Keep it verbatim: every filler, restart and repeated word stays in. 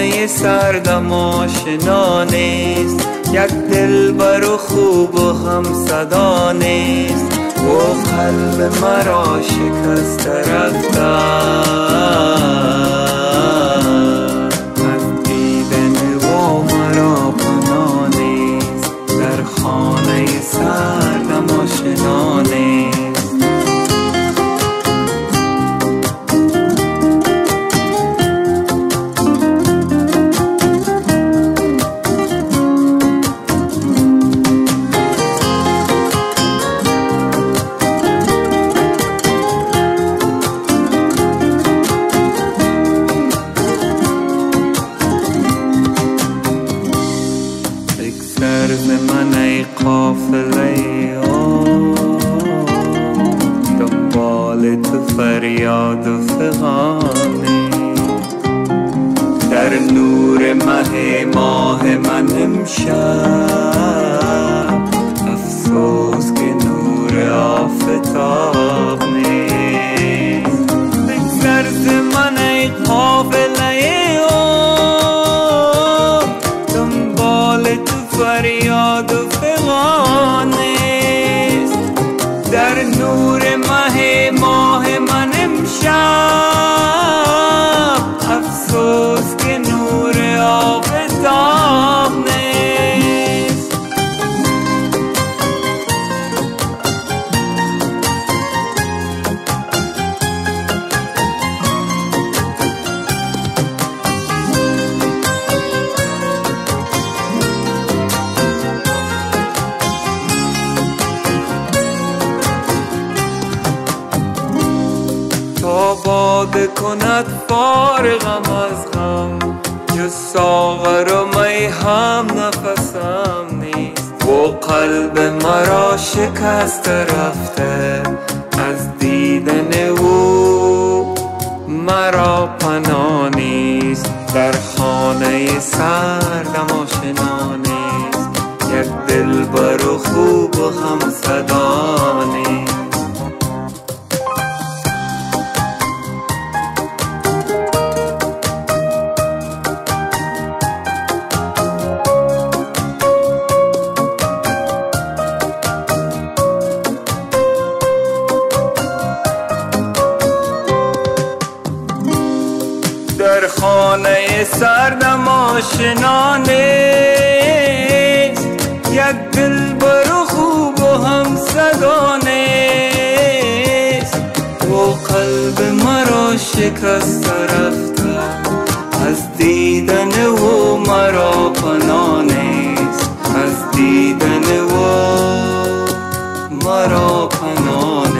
خانه سردم آشنا نیست، یک دلبر و خوب و هم صدا نیست، و قلب مرا شکست رفته از دیدن و مرا پناه نیست، در خانه سردم آشنا نیست. سرز من ای قافله دنبال تو فریاد و فغانی، در نور مه ماه من امشب، افسوس که نور آفتاب نیست. سرز من ای قافله فریاد و فغان است، در نور مه ماه من امشب، افسوس که نور آفتاب نیست. تا باده کند فارغم از غم، جز ساغر و می هم نفسم نیست، و قلب مرا شکست رفته از دیدن او مرا پناه نیست، در خانه سردم آشنا نیست، یک دلبر و خوب و هم صدا نیست. در خانه سردم آشنا نیست، یک دلبر و خوب و هم صدا نیست، و قلب مرا شکست رفته از دیدن و مرا پناه نیست، از دیدن و مرا پناه